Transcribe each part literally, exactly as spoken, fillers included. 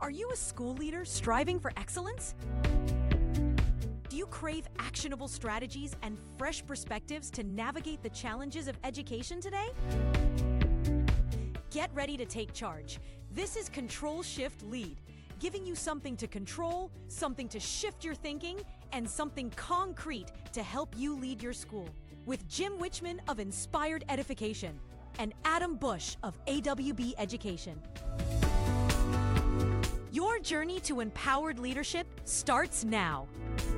Are you a school leader striving for excellence? Do you crave actionable strategies and fresh perspectives to navigate the challenges of education today? Get ready to take charge. This is Control Shift Lead, giving you something to control, something to shift your thinking, and something concrete to help you lead your school. With Jim Wichman of Inspired Edification and Adam Bush of A W B Education. Your journey to empowered leadership starts now.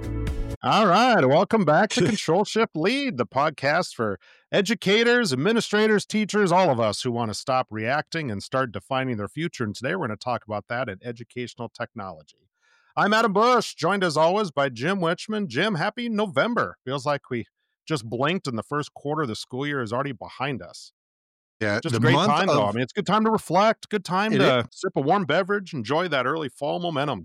All right. Welcome back to Control Shift Lead, the podcast for educators, administrators, teachers, all of us who want to stop reacting and start defining their future. And today we're going to talk about that in educational technology. I'm Adam Bush, joined as always by Jim Wichman. Jim, happy November. Feels like we just blinked and the first quarter of the school year is already behind us. Yeah, just a great time, of, though. I mean, it's a good time to reflect, good time to is. sip a warm beverage, enjoy that early fall momentum.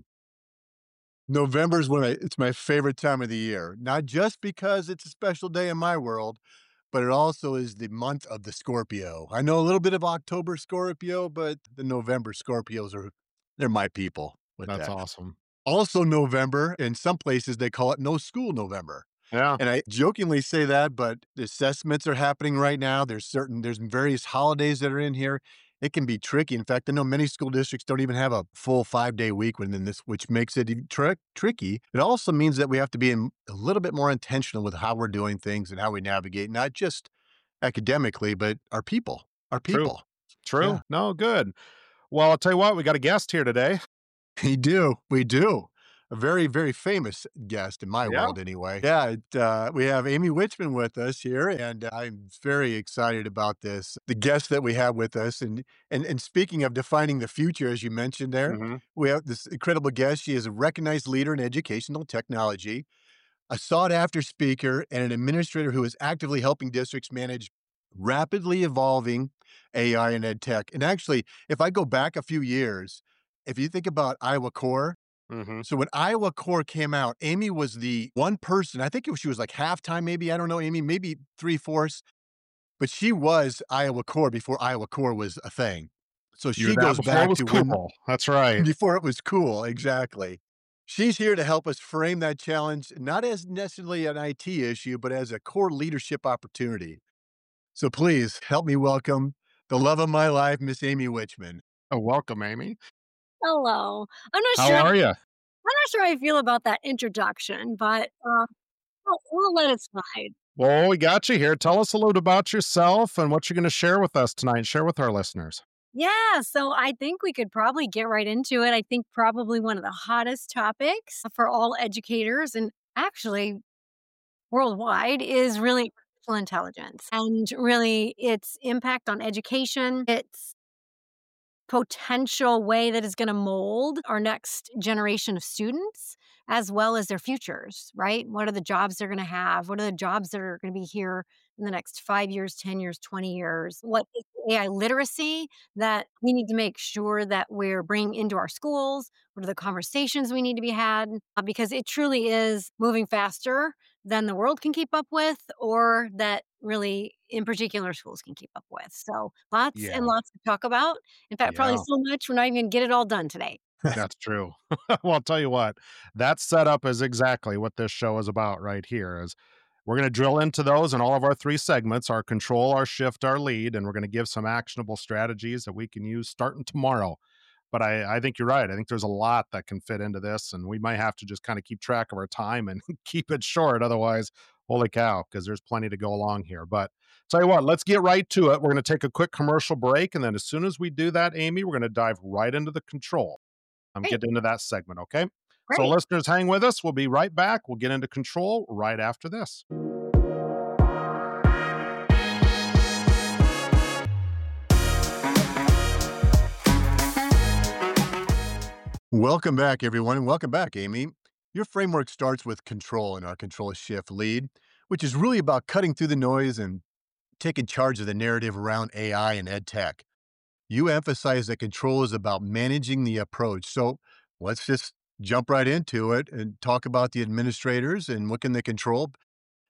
November is one of my, it's my favorite time of the year, not just because it's a special day in my world, but it also is the month of the Scorpio. I know a little bit of October Scorpio, but the November Scorpios are, they're my people. With That's that. awesome. Also November, in some places they call it no school November. Yeah. And I jokingly say that, but the assessments are happening right now. There's certain, there's various holidays that are in here. It can be tricky. In fact, I know many school districts don't even have a full five-day week within this, which makes it tri- tricky. It also means that we have to be in, a little bit more intentional with how we're doing things and how we navigate, not just academically, but our people, our people. True. True. Yeah. No, good. Well, I'll tell you what, we got a guest here today. We do. We do. A very, very famous guest in my yeah. world anyway. Yeah, it, uh, we have Amy Wichman with us here, and I'm very excited about this. The guest that we have with us, and and, and speaking of defining the future, as you mentioned there, mm-hmm. we have this incredible guest. She is a recognized leader in educational technology, a sought-after speaker, and an administrator who is actively helping districts manage rapidly evolving A I and ed tech. And actually, if I go back a few years, if you think about Iowa Core, Mm-hmm. so when Iowa Core came out, Amy was the one person, I think it was, she was like halftime, maybe, I don't know, Amy, maybe three-fourths, but she was Iowa Core before Iowa Core was a thing. So she goes back it was to cool. when, That's right. Before it was cool, exactly. She's here to help us frame that challenge, not as necessarily an I T issue, but as a core leadership opportunity. So please help me welcome the love of my life, Miss Amy Wichman. Oh, welcome, Amy. Hello. I'm not How sure. How are you? I'm not sure how I feel about that introduction, but uh, we'll, we'll let it slide. Well, we got you here. Tell us a little about yourself and what you're going to share with us tonight. Share with our listeners. Yeah, so I think we could probably get right into it. I think probably one of the hottest topics for all educators and actually worldwide is really artificial intelligence and really its impact on education, its potential way that is going to mold our next generation of students as well as their futures, right? What are the jobs they're going to have? What are the jobs that are going to be here in the next five years, ten years, twenty years? What is A I literacy that we need to make sure that we're bringing into our schools? What are the conversations we need to be had? Uh, because it truly is moving faster than the world can keep up with, or that really, in particular, schools can keep up with. So lots Yeah. and lots to talk about. In fact, Yeah. probably so much we're not even going to get it all done today. That's true. Well, I'll tell you what, that setup is exactly what this show is about right here. Is we're going to drill into those in all of our three segments, our control, our shift, our lead, and we're going to give some actionable strategies that we can use starting tomorrow. But I, I think you're right. I think there's a lot that can fit into this, and we might have to just kind of keep track of our time and keep it short. Otherwise, holy cow, because there's plenty to go along here. But tell you what, let's get right to it. We're going to take a quick commercial break, and then as soon as we do that, Amy, we're going to dive right into the control. I'm Great. getting into that segment, okay? Great. So listeners, hang with us. We'll be right back. We'll get into control right after this. Welcome back, everyone, and welcome back, Amy. Your framework starts with control in our Control Shift Lead, which is really about cutting through the noise and taking charge of the narrative around A I and ed tech. You emphasize that control is about managing the approach. So let's just jump right into it and talk about the administrators and what can they control.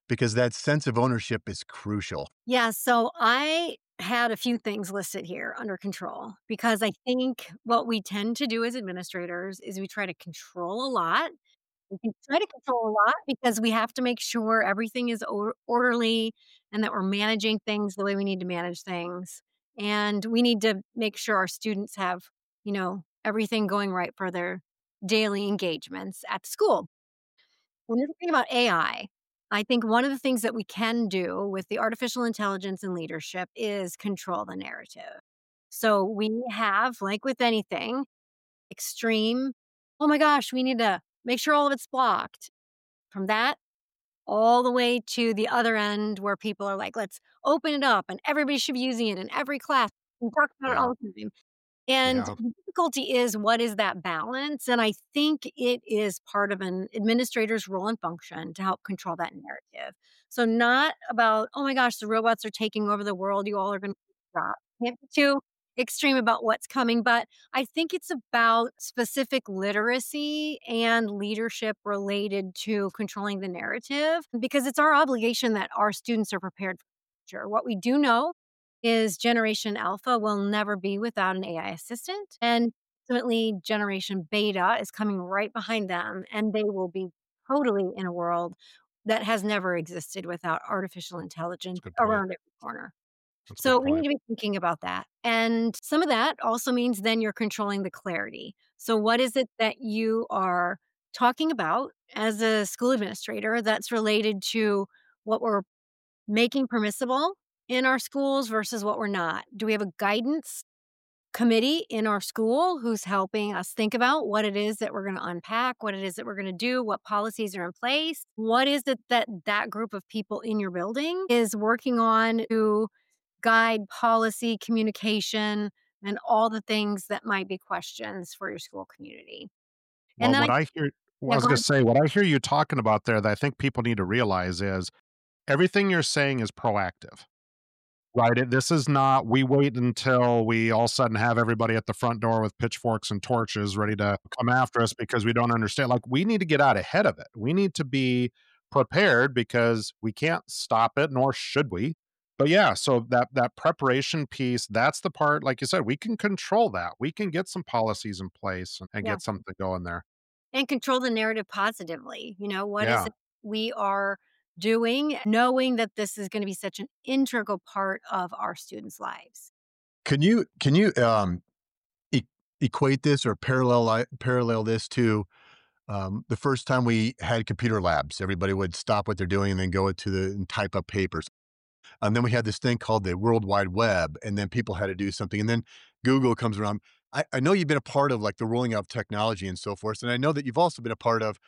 because that sense of ownership is crucial. Yeah, so I had a few things listed here under control because I think what we tend to do as administrators is we try to control a lot. We can try to control a lot because we have to make sure everything is or- orderly and that we're managing things the way we need to manage things. And we need to make sure our students have, you know, everything going right for their daily engagements at school. When you're talking about A I, I I think one of the things that we can do with the artificial intelligence and leadership is control the narrative. So we have, like with anything, extreme, oh my gosh, we need to make sure all of it's blocked. From that all the way to the other end where people are like, let's open it up and everybody should be using it in every class. We talk about it Yeah. all the time. And Yeah. the difficulty is what is that balance? And I think it is part of an administrator's role and function to help control that narrative. So not about, oh my gosh, the robots are taking over the world. You all are going to stop. Can't be too extreme about what's coming, but I think it's about specific literacy and leadership related to controlling the narrative because it's our obligation that our students are prepared for the future. What we do know is Generation Alpha will never be without an A I assistant. And ultimately, Generation Beta is coming right behind them, and they will be totally in a world that has never existed without artificial intelligence That's a good point. around every corner. That's a So good we need point. to be thinking about that. And some of that also means then you're controlling the clarity. So, what is it that you are talking about as a school administrator that's related to what we're making permissible in our schools versus what we're not? Do we have a guidance committee in our school who's helping us think about what it is that we're going to unpack, what it is that we're going to do, what policies are in place? What is it that that group of people in your building is working on to guide policy, communication, and all the things that might be questions for your school community? And Well, then I, what I hear, well, I yeah, was go going ahead. to say, what I hear you talking about there that I think people need to realize is everything you're saying is proactive. Right, it this is not, we wait until we all of a sudden have everybody at the front door with pitchforks and torches ready to come after us because we don't understand, like, we need to get out ahead of it. We need to be prepared because we can't stop it, nor should we. But, yeah, so that that preparation piece, that's the part, like you said, we can control that. We can get some policies in place and and Yeah. get something going there. And control the narrative positively. You know, what is Yeah. it we are doing, knowing that this is going to be such an integral part of our students' lives? Can you can you um, e- equate this or parallel li- parallel this to um, the first time we had computer labs? Everybody would stop what they're doing and then go to the and type up papers. And then we had this thing called the World Wide Web, and then people had to do something. And then Google comes around. I, I know you've been a part of like the rolling out of technology and so forth. And I know that you've also been a part of,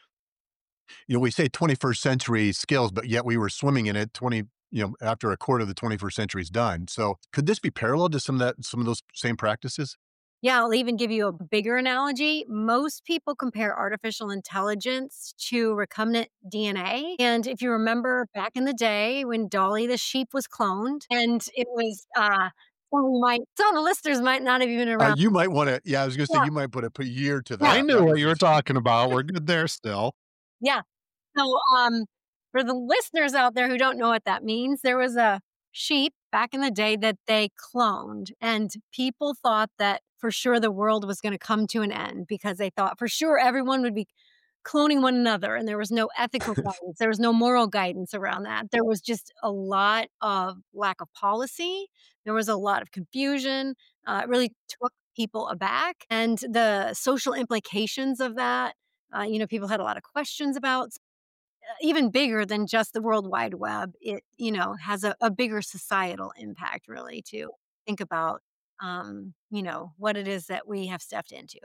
you know, we say twenty-first century skills, but yet we were swimming in it twenty, you know, after a quarter of the twenty-first century is done. So could this be parallel to some of that, some of those same practices? Yeah, I'll even give you a bigger analogy. Most people compare artificial intelligence to recombinant D N A. And if you remember back in the day when Dolly the sheep was cloned, and it was, uh, some of, might, some of the listeners might not have even been Uh, around. you might want to, yeah, I was going to say, Yeah, you might put a, put a year to yeah, I that. knew That what was you were interesting. talking about. We're good there still. yeah. So, um, for the listeners out there who don't know what that means, there was a sheep back in the day that they cloned, and people thought that for sure the world was going to come to an end because they thought for sure everyone would be cloning one another, and there was no ethical guidance, there was no moral guidance around that. There was just a lot of lack of policy. There was a lot of confusion. Uh, it really took people aback, and the social implications of that. Uh, you know, people had a lot of questions about even bigger than just the World Wide Web. It, you know, has a, a bigger societal impact really to think about, um, you know, what it is that we have stepped into.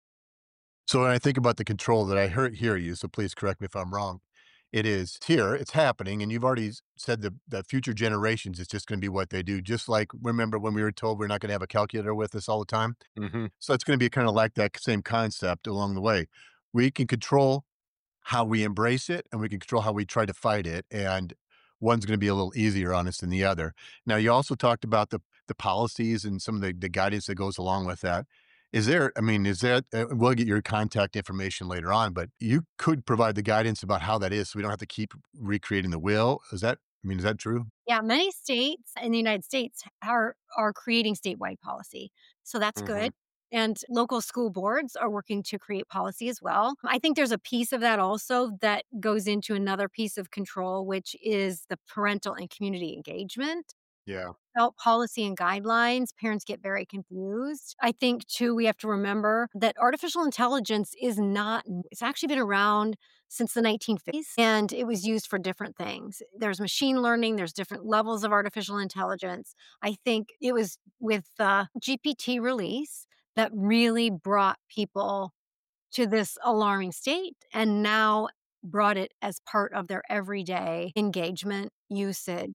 So when I think about the control that I heard hear you, so please correct me if I'm wrong. It is here, it's happening, and you've already s- said that that future generations is just going to be what they do. Just like remember when we were told we're not going to have a calculator with us all the time. Mhm. So it's going to be kind of like that same concept along the way. We can control how we embrace it, and we can control how we try to fight it. And one's going to be a little easier on us than the other. Now, you also talked about the the policies and some of the, the guidance that goes along with that. Is there, I mean, is that, uh, we'll get your contact information later on, but you could provide the guidance about how that is so we don't have to keep recreating the wheel. Is that, I mean, is that true? Yeah, many states in the United States are are creating statewide policy. So that's Hmm. good. And local school boards are working to create policy as well. I think there's a piece of that also that goes into another piece of control, which is the parental and community engagement. Yeah. Without policy and guidelines, parents get very confused. I think too, we have to remember that artificial intelligence is not, it's actually been around since the nineteen fifties and it was used for different things. There's machine learning, there's different levels of artificial intelligence. I think it was with the G P T release that really brought people to this alarming state and now brought it as part of their everyday engagement usage.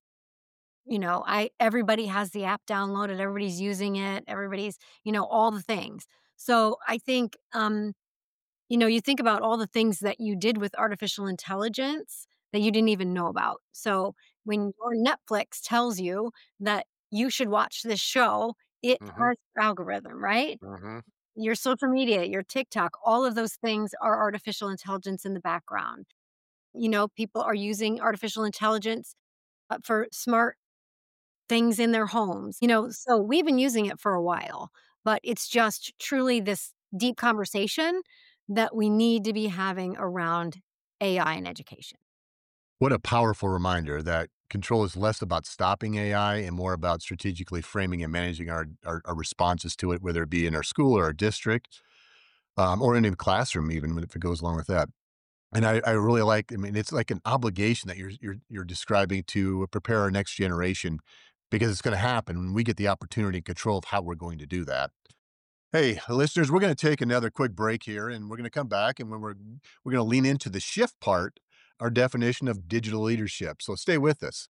You know, I everybody has the app downloaded, everybody's using it, everybody's, you know, all the things. So I think, um, you know, you think about all the things that you did with artificial intelligence that you didn't even know about. So when your Netflix tells you that you should watch this show, it Hmm. has algorithm, right? Hmm. Your social media, your TikTok, all of those things are artificial intelligence in the background. You know, people are using artificial intelligence uh, for smart things in their homes. You know, so we've been using it for a while, but it's just truly this deep conversation that we need to be having around A I in education. What a powerful reminder that control is less about stopping A I and more about strategically framing and managing our, our, our responses to it, whether it be in our school or our district, um, or in a classroom, even if it goes along with that. And I, I really like, I mean, it's like an obligation that you're, you're, you're describing to prepare our next generation because it's going to happen when we get the opportunity and control of how we're going to do that. Hey, listeners, we're going to take another quick break here and we're going to come back and when we're we're going to lean into the shift part, our definition of digital leadership. So stay with us.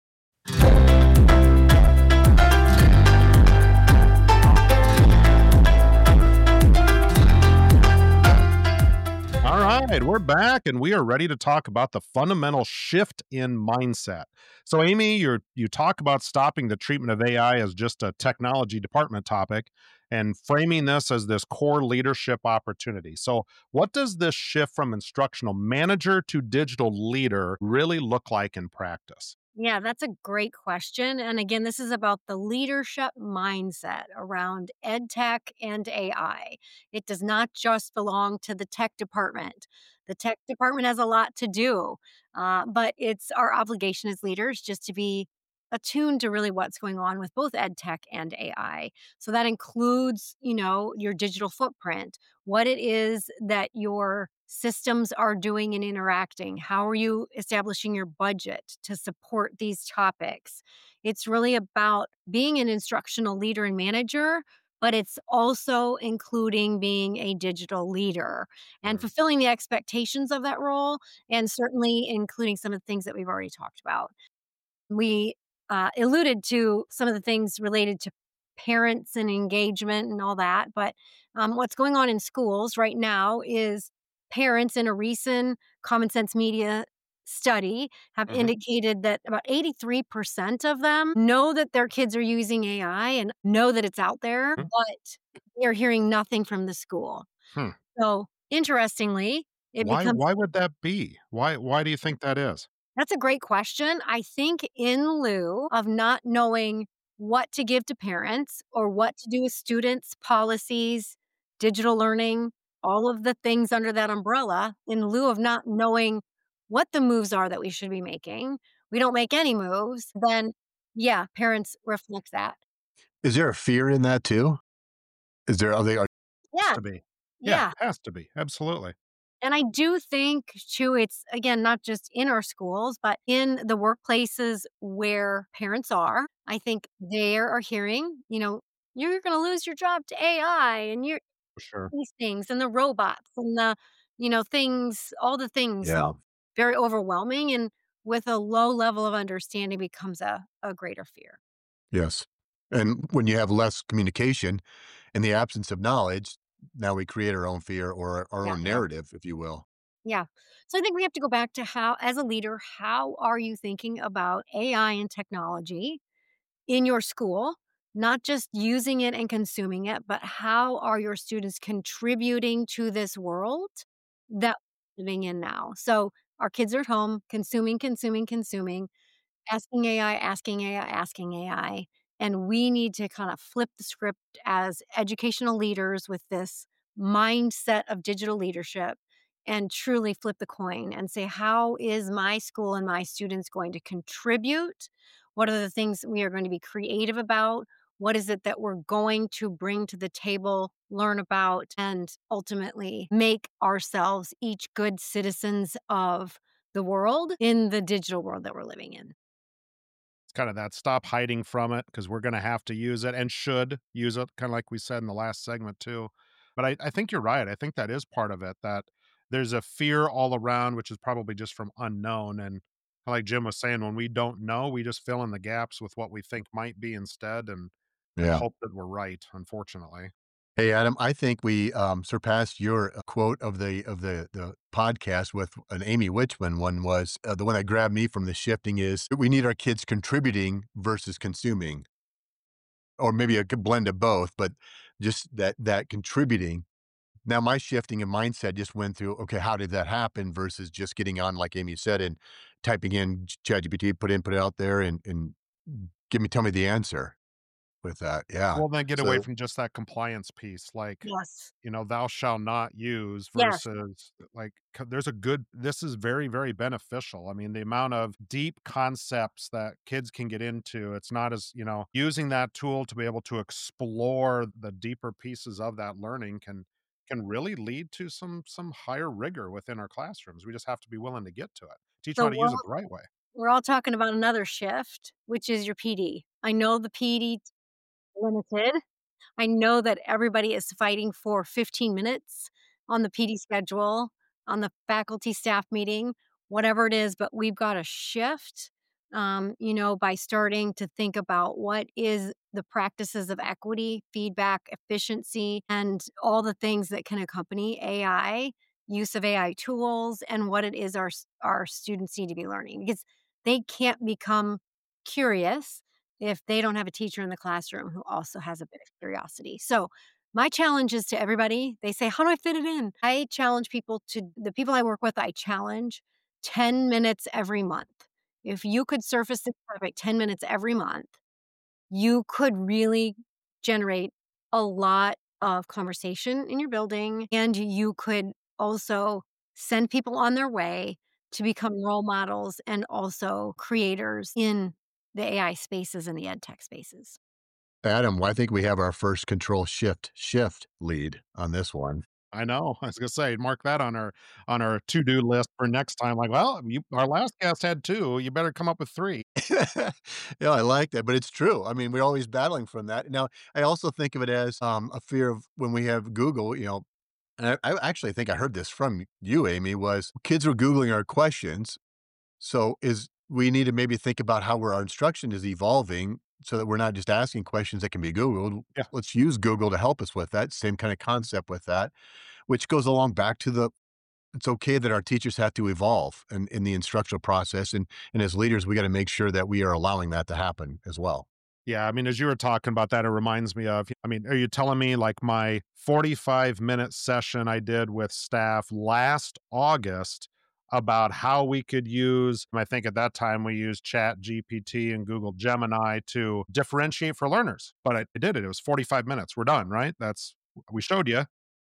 All right, we're back and we are ready to talk about the fundamental shift in mindset. So, Amy, you you talk about stopping the treatment of A I as just a technology department topic and framing this as this core leadership opportunity. So, what does this shift from instructional manager to digital leader really look like in practice? Yeah, that's a great question. And again, this is about the leadership mindset around ed tech and A I. It does not just belong to the tech department. The tech department has a lot to do, uh, but it's our obligation as leaders just to be attuned to really what's going on with both ed tech and A I. So that includes, you know, your digital footprint, what it is that your systems are doing and interacting. How are you establishing your budget to support these topics? It's really about being an instructional leader and manager, but it's also including being a digital leader and Mm. fulfilling the expectations of that role, and certainly including some of the things that we've already talked about. We uh, alluded to some of the things related to parents and engagement and all that. But um, what's going on in schools right now is parents in a recent Common Sense Media study have Mhm. indicated that about eighty-three percent of them know that their kids are using A I and know that it's out there, Mm. but they're hearing nothing from the school. Hmm. So interestingly, it Why becomes why would that be? Why why do you think that is? that's a great question. I think in lieu of not knowing what to give to parents or what to do with students, policies, digital learning, all of the things under that umbrella, in lieu of not knowing what the moves are that we should be making, we don't make any moves, then yeah, parents reflect that. Is there a fear in that too? Is there, are they, are, Has Yeah, to be. Yeah, yeah. has to be. Absolutely. And I do think too, it's again, not just in our schools, but in the workplaces where parents are. I think they are hearing, you know, you're going to lose your job to A I and you're For sure. these things and the robots and the, you know, things, all the things yeah, very overwhelming. And with a low level of understanding becomes a, a greater fear. yes. And when you have less communication in the absence of knowledge, now we create our own fear or our Yeah. own narrative, if you will. Yeah. So I think we have to go back to how, as a leader, how are you thinking about A I and technology in your school? not just using it and consuming it, but how are your students contributing to this world that we're living in now? So our kids are at home consuming, consuming, consuming, asking A I, asking A I, asking A I. And we need to kind of flip the script as educational leaders with this mindset of digital leadership and truly flip the coin and say, how is my school and my students going to contribute? What are the things we are going to be creative about? What is it that we're going to bring to the table, learn about, and ultimately make ourselves each good citizens of the world in the digital world that we're living in? Kind of that stop hiding from it because we're going to have to use it and should use it, kind of like we said in the last segment too. But I, I think you're right. I think that is part of it, that there's a fear all around, which is probably just from unknown. And like Jim was saying, when we don't know, we just fill in the gaps with what we think might be instead and and Yeah. hope that we're right, unfortunately. Hey, Adam, I think we um, surpassed your uh, quote of the of the the podcast with an Amy Wichman one. Was uh, the one that grabbed me from the shifting is we need our kids contributing versus consuming, or maybe a good blend of both, but just that that contributing. Now, my shifting and mindset just went through, okay, how did that happen versus just getting on, like Amy said, and typing in ChatGPT, put in, put it out there, and and give me, tell me the answer with that. Yeah. Well, then get away So from just that compliance piece, like, Yes. you know, thou shall not use Yes. versus like, c- there's a good, this is very, very beneficial. I mean, the amount of deep concepts that kids can get into, it's not as, you know, using that tool to be able to explore the deeper pieces of that learning can can really lead to some some higher rigor within our classrooms. We just have to be willing to get to it. Teach them So how to we're use it the right way. we're all talking about another shift, which is your P D. I know the P D limited. I know that everybody is fighting for fifteen minutes on the P D schedule, on the faculty staff meeting, whatever it is, but we've got to shift, um, you know, by starting to think about what is the practices of equity, feedback, efficiency, and all the things that can accompany A I, use of A I tools, and what it is our, s- our students need to be learning because they can't become curious if they don't have a teacher in the classroom who also has a bit of curiosity. So, my challenge is to everybody. They say, how do I fit it in? I challenge people to the people I work with, I challenge ten minutes every month. If you could surface this topic ten minutes every month, you could really generate a lot of conversation in your building. And you could also send people on their way to become role models and also creators in the A I spaces and the ed tech spaces. Adam, well, I think we have our first control shift shift lead on this one. I know. I was gonna say, mark that on our on our to-do list for next time. Like, well, you our last guest had two, you better come up with three. Yeah, I like that, but it's true. I mean, we're always battling from that. Now, I also think of it as um, a fear of when we have Google, you know, and I, I actually think I heard this from you, Amy, was kids were Googling our questions. So is we need to maybe think about how our instruction is evolving so that we're not just asking questions that can be Googled. Yeah. Let's use Google to help us with that. Same kind of concept with that, which goes along back to the it's okay that our teachers have to evolve in, in the instructional process. And, and as leaders, we got to make sure that we are allowing that to happen as well. Yeah, I mean, as you were talking about that, it reminds me of, I mean, are you telling me like my forty-five minute session I did with staff last August about how we could use, I think at that time we used Chat G P T and Google Gemini to differentiate for learners. But I did it. It was forty-five minutes. We're done, right? That's, we showed you.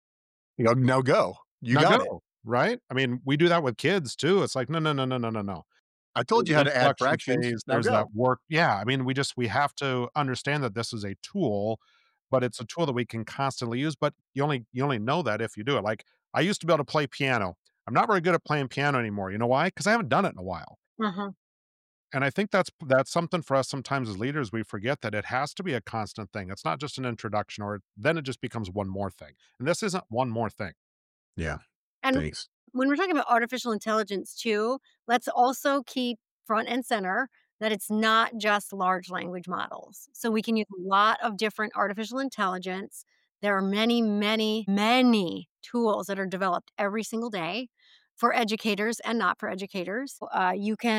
You know, now go. You Now got it. go, right? I mean, we do that with kids too. It's like, no, no, no, no, no, no, no. I There's told you an how to add introduction fractions. phase, Now there's that go. work, yeah, I mean, we just we have to understand that this is a tool, but it's a tool that we can constantly use, but you only you only know that if you do it. Like, I used to be able to play piano. I'm not very good at playing piano anymore. You know why? Because I haven't done it in a while. Mhm. And I think that's that's something for us sometimes as leaders, we forget that it has to be a constant thing. It's not just an introduction or then it just becomes one more thing. And this isn't one more thing. Yeah. And Thanks. when we're talking about artificial intelligence too, let's also keep front and center that it's not just large language models. So we can use a lot of different artificial intelligence. There are many, many, many tools that are developed every single day for educators and not for educators. Uh, you can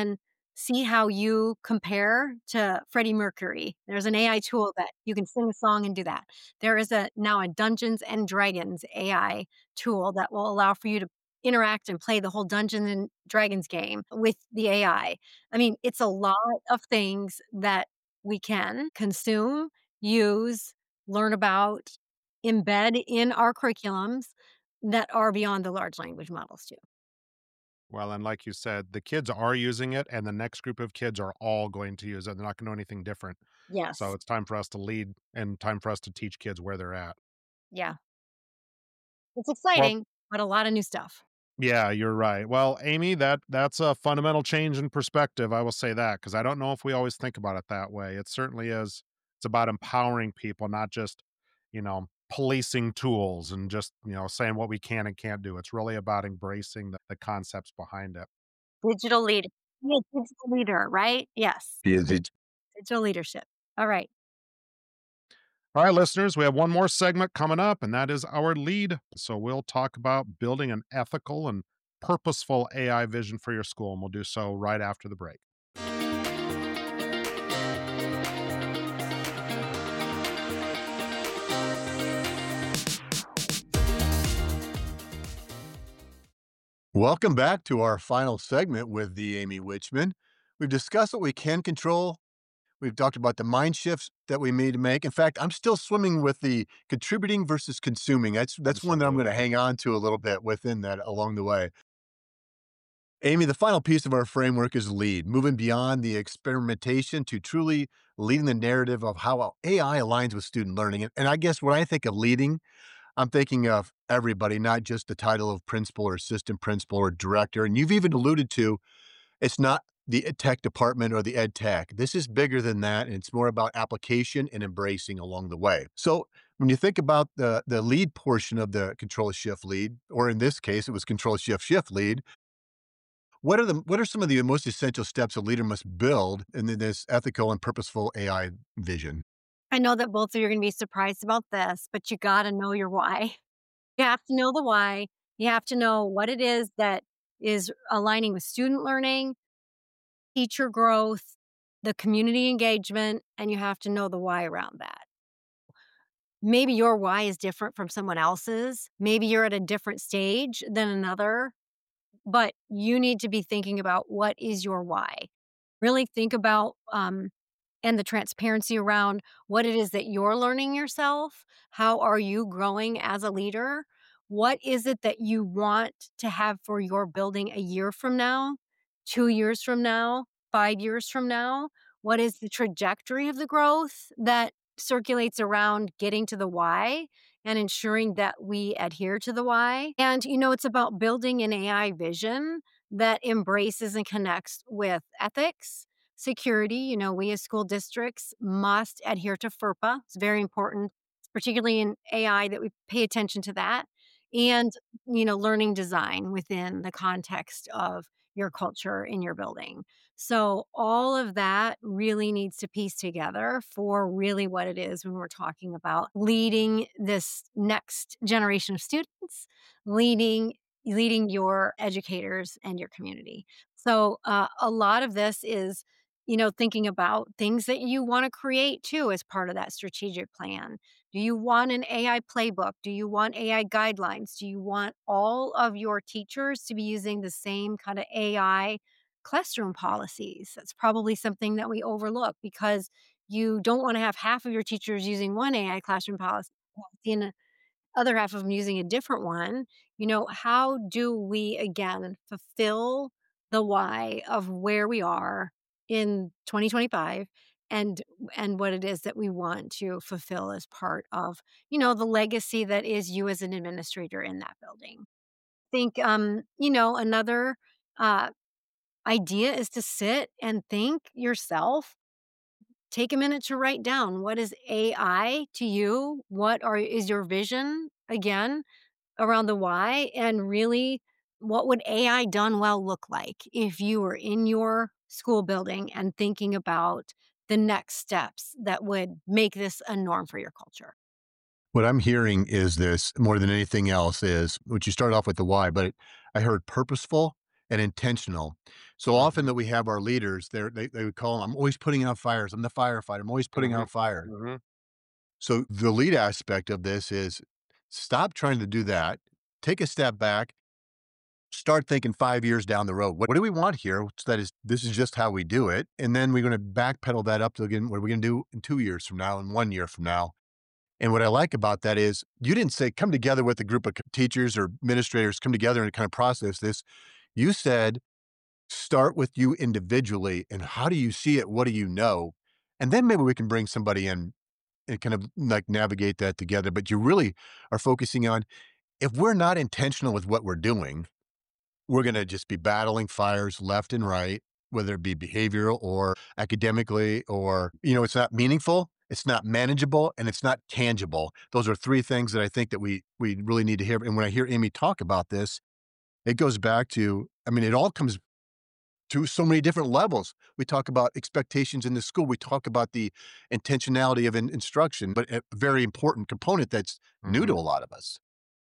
see how you compare to Freddie Mercury. There's an A I tool that you can sing a song and do that. There is a now a Dungeons and Dragons A I tool that will allow for you to interact and play the whole Dungeons and Dragons game with the A I. I I mean, it's a lot of things that we can consume, use, learn about, embed in our curriculums that are beyond the large language models too. Well, and like you said, the kids are using it, and the next group of kids are all going to use it. They're not going to know anything different. So Yes. it's time for us to lead and time for us to teach kids where they're at. Yeah. It's Well, exciting, but a lot of new stuff. yeah, you're right. Well, Amy, that that's a fundamental change in perspective. I will say that because I don't know if we always think about it that way. It certainly is. It's about empowering people, not just, you know, policing tools and just, you know, saying what we can and can't do. It's really about embracing the, the concepts behind it. Digital leader. Be a digital leader, right? Yes. Is it Digital leadership. All right. All right, listeners, we have one more segment coming up, and that is our lead. So we'll talk about building an ethical and purposeful A I vision for your school, and we'll do so right after the break. Welcome back to our final segment with the Amy Witchman. We've discussed what we can control. We've talked about the mind shifts that we need to make. In fact, I'm still swimming with the contributing versus consuming. That's that's one that I'm going to hang on to a little bit within that along the way. Amy, the final piece of our framework is lead, moving beyond the experimentation to truly leading the narrative of how A I aligns with student learning. And, and I guess when I think of leading, I'm thinking of everybody, not just the title of principal or assistant principal or director. And you've even alluded to it's not the ed tech department or the ed tech. This is bigger than that. And it's more about application and embracing along the way. So when you think about the, the lead portion of the control shift lead, or in this case, it was control shift shift lead, what are the what are some of the most essential steps a leader must build in this ethical and purposeful A I vision? I know that both of you are going to be surprised about this, but you got to know your why. You have to know the why. You have to know what it is that is aligning with student learning, teacher growth, the community engagement, and you have to know the why around that. Maybe your why is different from someone else's. Maybe you're at a different stage than another, but you need to be thinking about what is your why. Really think about um, and the transparency around what it is that you're learning yourself. How are you growing as a leader? What is it that you want to have for your building a year from now, two years from now, five years from now? What is the trajectory of the growth that circulates around getting to the why and ensuring that we adhere to the why? And, you know, it's about building an A I vision that embraces and connects with ethics, security. You know, we as school districts must adhere to FERPA. It's very important, particularly in A I, that we pay attention to that. And, you know, learning design within the context of your culture in your building. So all of that really needs to piece together for really what it is when we're talking about leading this next generation of students, leading leading your educators and your community. So uh, a lot of this is, you know, thinking about things that you want to create too as part of that strategic plan. Do you want an A I playbook? Do you want A I guidelines? Do you want all of your teachers to be using the same kind of A I classroom policies? That's probably something that we overlook because you don't want to have half of your teachers using one A I classroom policy and other half of them using a different one. You know, how do we again fulfill the why of where we are in twenty twenty-five and and what it is that we want to fulfill as part of, you know, the legacy that is you as an administrator in that building. Think um, you know, another uh idea is to sit and think yourself. Take a minute to write down what is A I to you? What are is your vision again around the why? And really, what would A I done well look like if you were in your school building and thinking about the next steps that would make this a norm for your culture? What I'm hearing is this more than anything else is, which you started off with the why, but I heard purposeful and intentional. So often Mhm. that we have our leaders, they're, they they would call them, "I'm always putting out fires. I'm the firefighter. I'm always putting Mhm. out fires." Mhm. So the lead aspect of this is stop trying to do that. Take a step back. Start thinking five years down the road. What, what do we want here? So that is, this is just how we do it. And then we're going to backpedal that up to again, what are we going to do in two years from now and one year from now? And what I like about that is you didn't say come together with a group of teachers or administrators, come together and kind of process this. You said start with you individually and how do you see it? What do you know? And then maybe we can bring somebody in and kind of like navigate that together. But you really are focusing on if we're not intentional with what we're doing, we're going to just be battling fires left and right, whether it be behavioral or academically, or, you know, it's not meaningful, it's not manageable, and it's not tangible. Those are three things that I think that we, we really need to hear. And when I hear Amy talk about this, it goes back to, I mean, it all comes to so many different levels. We talk about expectations in the school. We talk about the intentionality of in- instruction, but a very important component that's new to Mhm. a lot of us.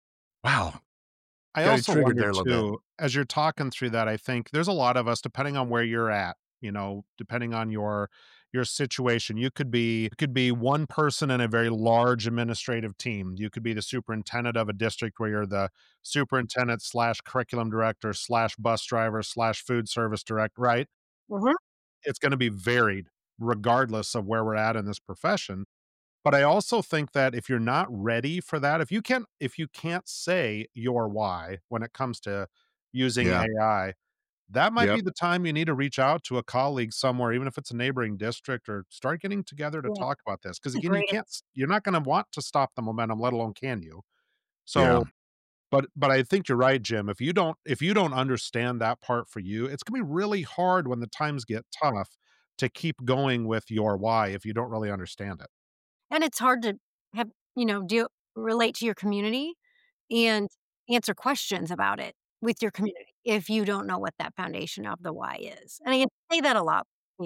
Wow. I Got it also triggered wonder there a little bit. too, as you're talking through that, I think there's a lot of us, depending on where you're at, you know, depending on your your situation. You could be you could be one person in a very large administrative team. You could be the superintendent of a district where you're the superintendent slash curriculum director slash bus driver slash food service director, right? Mhm. It's going to be varied regardless of where we're at in this profession. But I also think that if you're not ready for that, if you can't if you can't say your why when it comes to using Yeah. A I, that might be Yep. the time you need to reach out to a colleague somewhere, even if it's a neighboring district, or start getting together to Yeah, talk about this. Because that's a again, you great. can't s you're not gonna want to stop the momentum, let alone can you? Yeah. So, but but I think you're right, Jim. If you don't if you don't understand that part for you, it's gonna be really hard when the times get tough to keep going with your why if you don't really understand it. And it's hard to have, you know, do relate to your community and answer questions about it with your community if you don't know what that foundation of the why is. And I say that a lot.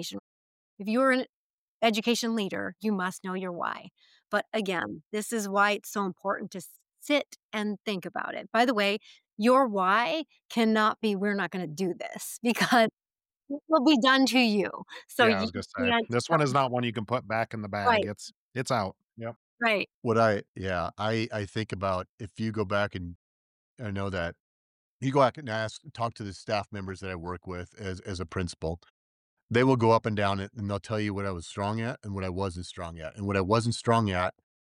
If you're an education leader, you must know your why. But again, this is why it's so important to sit and think about it. By the way, your why cannot be, we're not going to do this because it will be done to you. So Yeah, I you was gonna say, can't, this one is not one you can put back in the bag. right, It's it's out. Yep. right. What I yeah, I I think about if you go back and I know that you go back and ask talk to the staff members that I work with as as a principal, they will go up and down it and they'll tell you what I was strong at and what I wasn't strong at. And what I wasn't strong at,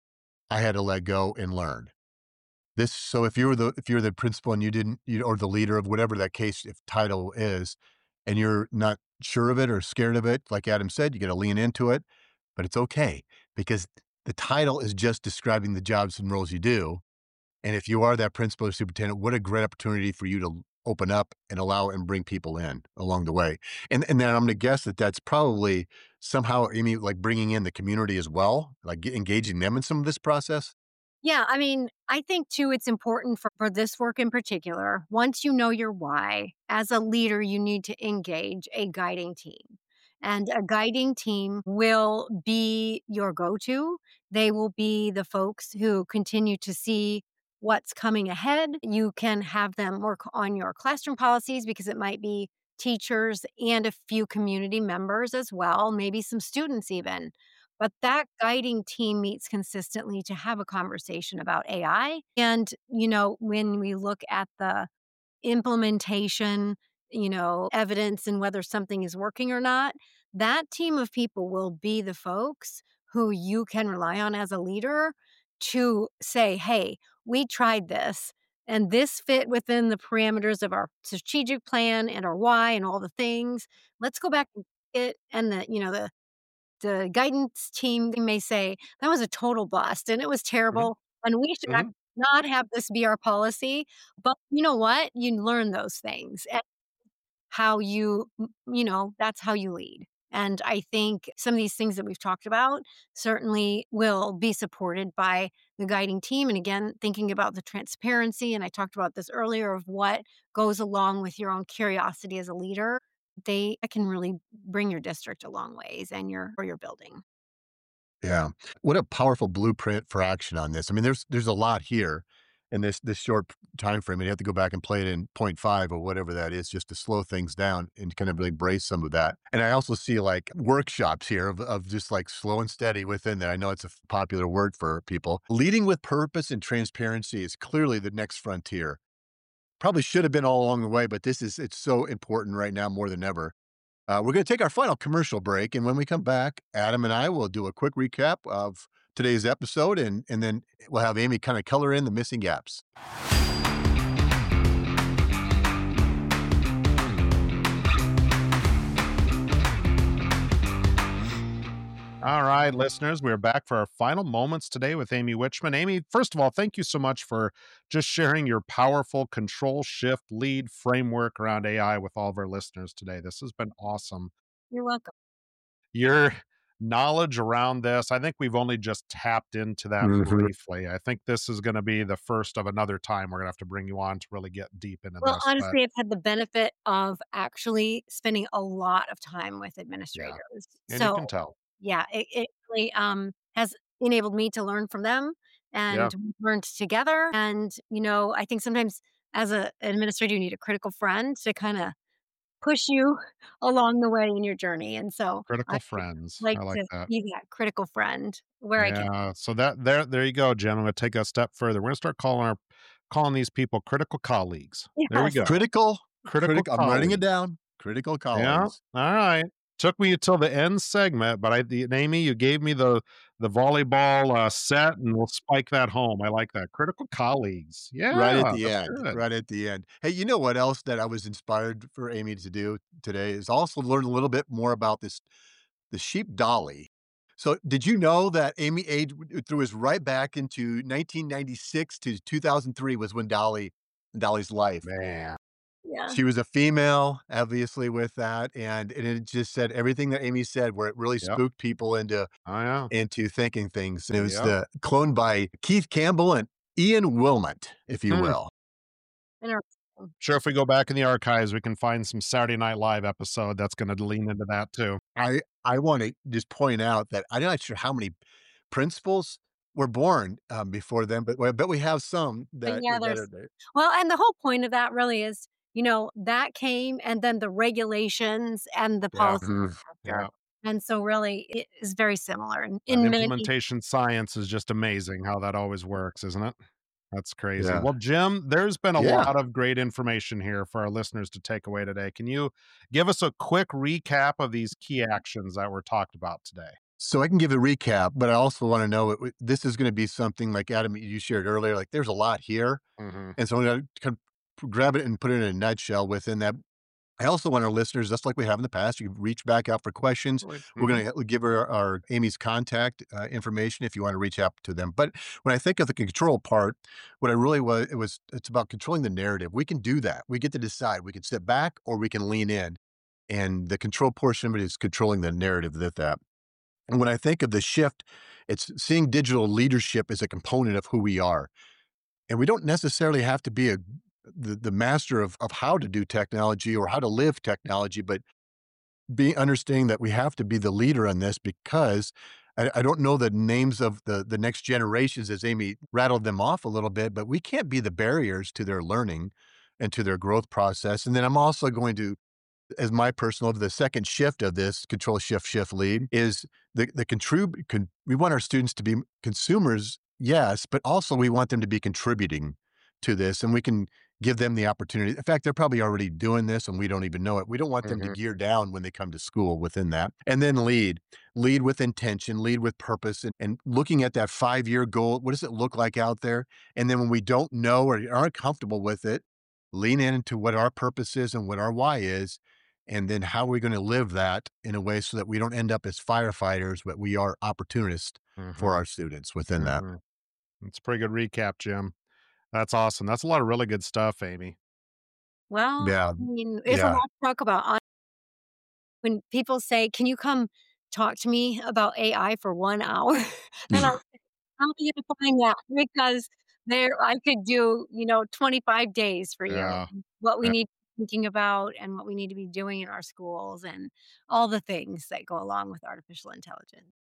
I had to let go and learn. This so if you were the if you're the principal and you didn't you or the leader of whatever that case if title is, and you're not sure of it or scared of it, like Adam said, you gotta lean into it, but it's okay because the title is just describing the jobs and roles you do. And if you are that principal or superintendent, what a great opportunity for you to open up and allow and bring people in along the way. And and then I'm going to guess that that's probably somehow Amy like bringing in the community as well, like get, engaging them in some of this process. Yeah, I mean, I think too, it's important for, for this work in particular. Once you know your why, as a leader, you need to engage a guiding team. And a guiding team will be your go to. They will be the folks who continue to see what's coming ahead. You can have them work on your classroom policies because it might be teachers and a few community members as well, maybe some students even. But that guiding team meets consistently to have a conversation about A I. And, you know, when we look at the implementation, you know, evidence and whether something is working or not, that team of people will be the folks who you can rely on as a leader to say, hey, we tried this and this fit within the parameters of our strategic plan and our why and all the things. Let's go back and it and the, you know, the the guidance team may say, "That was a total bust, and it was Mhm. terrible, and we should not Mhm. not have this be our policy." But you know what? You learn those things and how you m you know, that's how you lead. And I think some of these things that we've talked about certainly will be supported by the guiding team, and again, thinking about the transparency, and I talked about this earlier, of what goes along with your own curiosity as a leader. They can really bring your district a long ways and your or your building. Yeah. What a powerful blueprint for action on this. I mean, there's there's a lot here. in this this short time frame, and you have to go back and play it in point five or whatever that is, just to slow things down and kind of really embrace some of that. And I also see like workshops here of, of just like slow and steady within there. I know it's a popular word for people. Leading with purpose and transparency is clearly the next frontier. Probably should have been all along the way, but this is it's so important right now more than ever. Uh, we're going to take our final commercial break, and when we come back, Adam and I will do a quick recap of today's episode, and and then we'll have Amy kind of color in the missing gaps. All right, listeners, we're back for our final moments today with Amy Wichmann. Amy, first of all, thank you so much for just sharing your powerful control shift lead framework around A I with all of our listeners today. This has been awesome. You're welcome. Your knowledge around this, I think we've only just tapped into that Mhm. briefly. I think this is going to be the first of another time we're going to have to bring you on to really get deep into Well, this. But honestly, I've had the benefit of actually spending a lot of time with yeah, administrators. and you can So, tell. yeah, it, it really um, has enabled me to learn from them, Yeah, and we've learned together. And, you know, I think sometimes as a, an administrator, you need a critical friend to kind of push you along the way in your journey. And so I critical friends. like I like to that. be that critical friend where I can. Yeah, so that there there you go, Jen. I'm gonna take a step further. We're gonna start calling our calling these people critical colleagues. There we Yes. go. Critical, Critical critical. I'm writing it colleagues. down. Critical Yeah. colleagues. All right. Took me until the end segment, but I the Amy, you gave me the the volleyball uh, set, and we'll spike that home. I like that. Critical colleagues. Right at Yeah, the that's end, good. right at the end. Hey, you know what else that I was inspired for Amy to do today is also learn a little bit more about this the sheep dolly. So, did you know that Amy age threw us right back into nineteen ninety-six to two thousand three was when Dolly Dolly's life. Man. Yeah. She was a female, obviously, with that, and and it just said everything that Amy said, where it really Yep. spooked people into Oh yeah. into thinking things. And it was Yep. the cloned by Keith Campbell and Ian Wilmot, if you Hmm. will. Interesting. Sure, if we go back in the archives, we can find some Saturday Night Live episode that's gonna lean into that too. I I wanna just point out that I'm not sure how many principals were born, um, before then, but I bet we have some But that yeah, that there's are there. well, and the whole point of that really is, you know, that came and then the regulations and the Yeah. policies Mhm. after. Yeah. And so really it is very similar in, That in many. implementation science is just amazing how that always works, isn't it? That's crazy. Yeah. Well, Jim, there's been a Yeah. lot of great information here for our listeners to take away today. Can you give us a quick recap of these key actions that were talked about today? So I can give a recap, but I also wanna know it this is gonna be something like Adam, you shared earlier, like, there's a lot here, Mhm. and so I'm gonna kind of grab it and put it in a nutshell within that. I also want our listeners, just like we have in the past, you can reach back out for questions. Right. We're Mhm. going to give her our Amy's contact uh, information if you want to reach out to them. But when I think of the control part, what I really was, it was, it's about controlling the narrative. We can do that. We get to decide. We can sit back or we can lean in. And the control portion of it is controlling the narrative that that. And when I think of the shift, it's seeing digital leadership as a component of who we are. And we don't necessarily have to be a the, the master of, of how to do technology or how to live technology, but be understanding that we have to be the leader on this because I, I don't know the names of the, the next generations as Amy rattled them off a little bit, but we can't be the barriers to their learning and to their growth process. And then I'm also going to, as my personal, the second shift of this control shift shift lead is the the contrib- con, we want our students to be consumers, yes, but also we want them to be contributing to this, and we can give them the opportunity. In fact, they're probably already doing this, and we don't even know it. We don't want them to Mhm. gear down when they come to school within that, and then lead, lead with intention, lead with purpose, and, and looking at that five year goal. What does it look like out there? And then when we don't know or aren't comfortable with it, lean into what our purpose is and what our why is, and then how are we going to live that in a way so that we don't end up as firefighters, but we are opportunists for Mhm. our students within that. Mhm. It's a pretty good recap, Jim. That's awesome. That's a lot of really good stuff, Amy. Well, Yeah. I mean, there's a Yeah. lot to talk about. Hon- When people say, "Can you come talk to me about A I for one hour?" and I'm how are you gonna find that? Because there I could do, you know, twenty-five days for you. Yeah. What we Yeah. need to be thinking about and what we need to be doing in our schools and all the things that go along with artificial intelligence.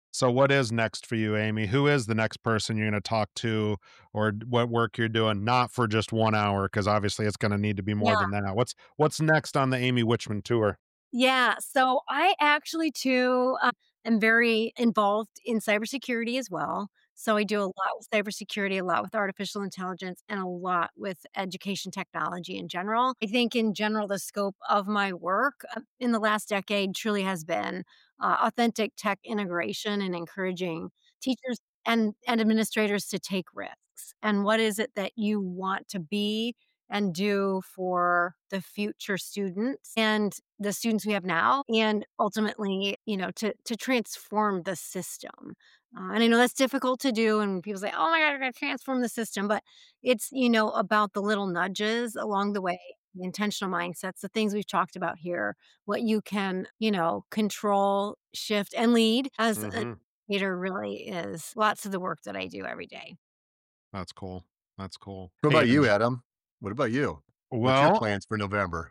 So what is next for you, Amy? Who is the next person you're going to talk to, or d- what work you're doing? Not for just one hour, because obviously it's going to need to be more Yeah. than that. What's what's next on the Amy Wichman tour? Yeah. So I actually too uh, am very involved in cybersecurity as well. So I do a lot with cybersecurity, a lot with artificial intelligence, and a lot with education technology in general. I think in general, the scope of my work uh, in the last decade truly has been uh, authentic tech integration and encouraging teachers and, and administrators to take risks. And what is it that you want to be and do for the future students and the students we have now, and ultimately, you know, to to transform the system. Uh, and I know that's difficult to do, and people say, "Oh my God, I got to transform the system," but it's, you know, about the little nudges along the way, the intentional mindsets, the things we've talked about here, what you can, you know, control, shift, and lead as a Hmm. leader really is lots of the work that I do every day. That's cool. That's cool. What Hey, about and you, J- Adam? What about you? What's your well, plans for November?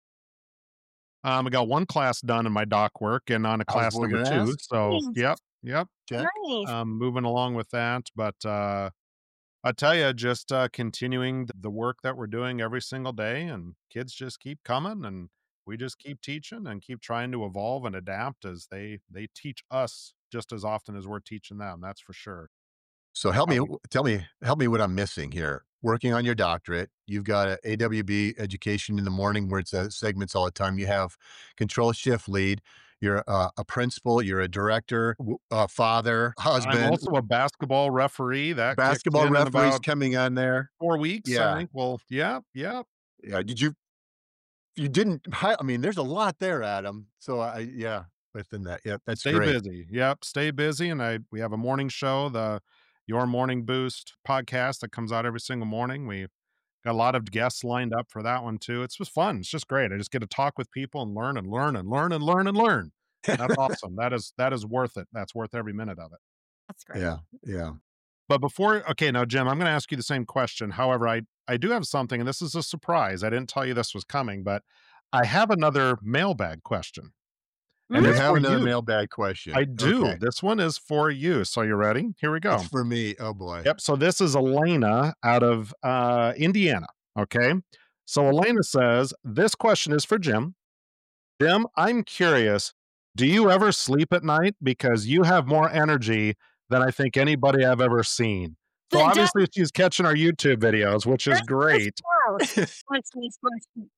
um, I got one class done in my doc work and on a I was class number going to two. ask. So, Nice. yep, yep, Check. Nice. um, moving along with that. But uh, I tell you, just uh, continuing th- the work that we're doing every single day, and kids just keep coming, and we just keep teaching and keep trying to evolve and adapt as they they teach us just as often as we're teaching them. That's for sure. So help How me, we tell me, help me what I'm missing here. Working on your doctorate, you've got a AWB education in the morning where it's uh, segments all the time. You have control shift lead. You're uh, a principal. You're a director, w- a father, I'm husband, also a basketball referee that kicks basketball in in referees about coming on there. four weeks, I Yeah, think. Well, yeah, yeah. yeah. Did you? You didn't. hi- I mean, there's a lot there, Adam. So I, yeah, within that, yeah, that's Stay great. busy. Yep, stay busy. And I we have a morning show, the Your Morning Boost podcast that comes out every single morning. We got a lot of guests lined up for that one too. It's just fun. It's just great. I just get to talk with people and learn and learn and learn and learn and learn. That's awesome. That is that is worth it. That's worth every minute of it. That's great. Yeah, yeah. But before, okay, now Jim, I'm going to ask you the same question. However, I I do have something, and this is a surprise. I didn't tell you this was coming, but I have another mailbag question, and You it's have for another you. mailbag I question. do. Okay, This one is for you. So you ready? Here we it's go. for me. Oh boy. Yep. So this is Elena out of uh, Indiana. Okay. So Elena says, this question is for Jim. Jim, I'm curious. Do you ever sleep at night? Because you have more energy than I think anybody I've ever seen. So But Jeff, obviously she's catching our YouTube videos, which is that's this great. close. What's this question?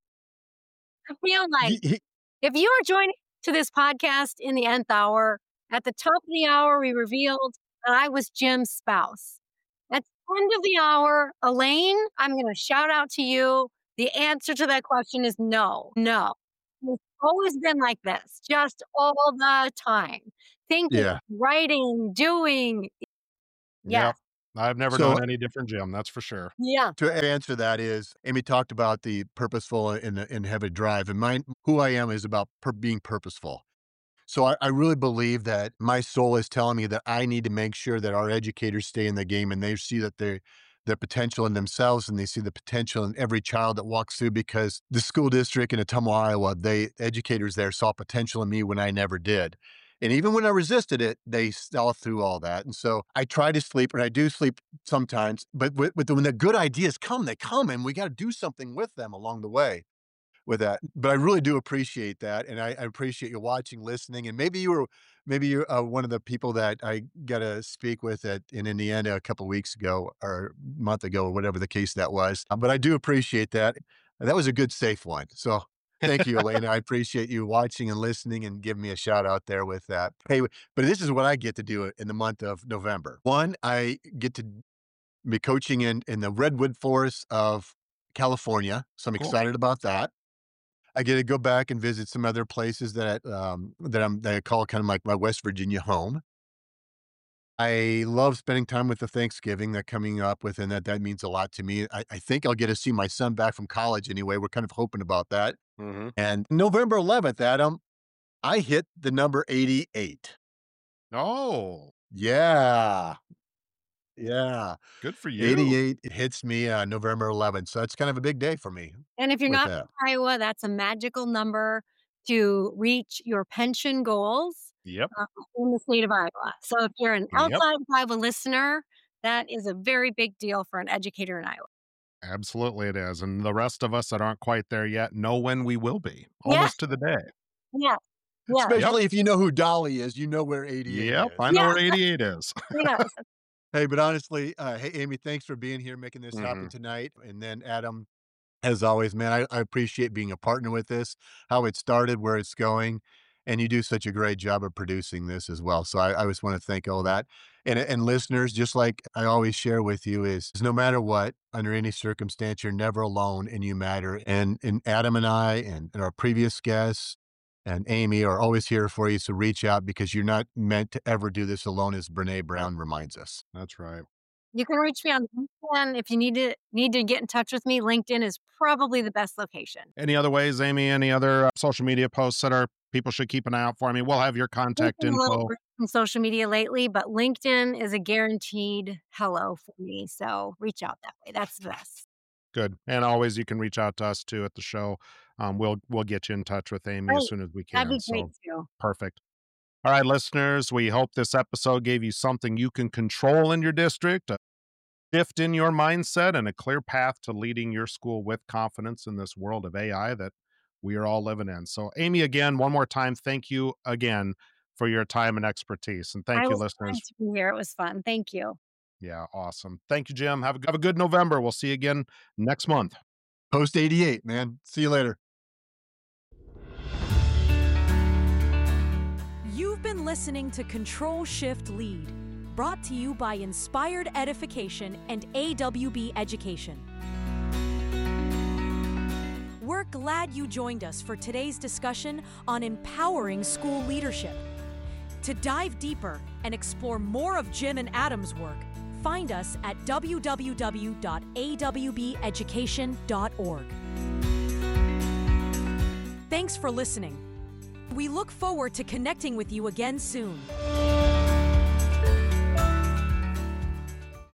I feel like He- he- if you are joining to this podcast in the nth hour, at the top of the hour, we revealed that I was Jim's spouse. At the end of the hour, Elaine, I'm going to shout out to you. The answer to that question is no, no. It's always been like this, just all the time. Thinking, yeah. writing, doing. Yep. Yes. I've never So known any different Jim, that's for sure. Yeah. to answer that is, Amy talked about the purposeful and the and have a drive, and mine, who I am, is about per- being purposeful. So I, I really believe that my soul is telling me that I need to make sure that our educators stay in the game and they see that they their potential in themselves and they see the potential in every child that walks through, because the school district in Ottumwa, Iowa, they educators there saw potential in me when I never did. And even when I resisted it, they saw through all that. And so I try to sleep, and I do sleep sometimes, but, with, with the, when the good ideas come, they come, and we got to do something with them along the way with that. But I really do appreciate that, and I, I appreciate you watching, listening, and maybe you were maybe you're uh, one of the people that I got to speak with at in Indiana a couple weeks ago or a month ago or whatever the case that was. Uh, But I do appreciate that. That was a good, safe one. So thank you, Elena. I appreciate you watching and listening and giving me a shout out there with that. Hey, but this is what I get to do in the month of November. One, I get to be coaching in in the redwood forests of California, so I'm Cool. excited about that. I get to go back and visit some other places that um, that I'm that I call kind of like my West Virginia home. I love spending time with the Thanksgiving that coming up with, and that that means a lot to me. I, I think I'll get to see my son back from college anyway. We're kind of hoping about that. Hmm. And November eleventh, Adam, I hit the number eighty-eight. Oh, Yeah, yeah, good for you. eighty-eight. It hits me uh, November eleventh, so it's kind of a big day for me And if you're with not that. from Iowa, that's a magical number to reach your pension goals. Yep. uh, in the state of Iowa. So if you're an Yep. outside of Iowa listener, that is a very big deal for an educator in Iowa. Absolutely it is. And the rest of us that aren't quite there yet know when we will be. Yeah. Almost to the day. Yeah. Yeah. Especially if you know who Dolly is, you know where eighty-eight Yep. is. I know Yeah. where eighty-eight is. Yes. Hey, but honestly, uh, hey, Amy, thanks for being here, making this happen Mhm. tonight. And then Adam, as always, man, I, I appreciate being a partner with this, how it started, where it's going. And you do such a great job of producing this as well. So I, I just want to thank all that. And, and listeners, just like I always share with you, is, is no matter what, under any circumstance, you're never alone and you matter. And, and Adam and I and, and our previous guests and Amy are always here for you. So reach out because you're not meant to ever do this alone, as Brene Brown reminds us. That's right. You can reach me on LinkedIn if you need to need to get in touch with me. LinkedIn is probably the best location. Any other ways, Amy? Any other uh, social media posts that our people should keep an eye out for? I mean, we'll have your contact I've been a little info. break from social media lately, but LinkedIn is a guaranteed hello for me. So reach out that way. That's the best. Good. And always you can reach out to us too at the show. Um, we'll we'll get you in touch with Amy as Great. soon as we That'd can. be great So too. perfect. All right, listeners, we hope this episode gave you something you can control in your district, a shift in your mindset, and a clear path to leading your school with confidence in this world of A I that we are all living in. So, Amy, again, one more time, thank you again for your time and expertise. And thank I you, was glad listeners. to be here. It was fun. Thank you. Yeah, awesome. Thank you, Jim. Have a, have a good November. We'll see you again next month. Post eighty-eight, man. See you later. You've been listening to Control Shift Lead, brought to you by Inspired Edification and A W B Education. We're glad you joined us for today's discussion on empowering school leadership. To dive deeper and explore more of Jim and Adam's work, find us at w w w dot a w b education dot org. Thanks for listening. We look forward to connecting with you again soon.